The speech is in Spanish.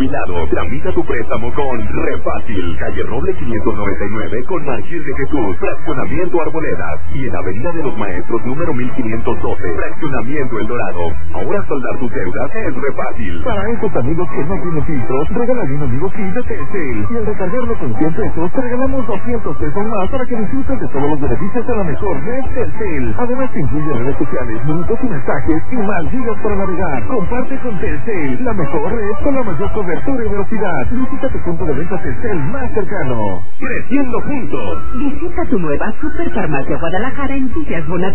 jubilado. Tramita tu préstamo con Refácil. Calle Roble 599 con Marqués de Jesús. Fraccionamiento Arboledas. Y en Avenida de los Maestros número 1512. Fraccionamiento El Dorado. Ahora saldar tus deudas es Refácil. Para esos amigos que no tienen filtros, regálale un amigo kit de Telcel. Y al recargarlo con 100 pesos, te regalamos 200 pesos más para que disfrutes de todos los beneficios de la mejor red Telcel. Además te incluye redes sociales, minutos y mensajes y más gigas para navegar. Comparte con Telcel, la mejor red con la mayor cobertura y velocidad. Visita tu punto de venta Telcel más cercano. Creciendo juntos. Visita tu nueva Superfarmacia Guadalajara en Villas Bonavista.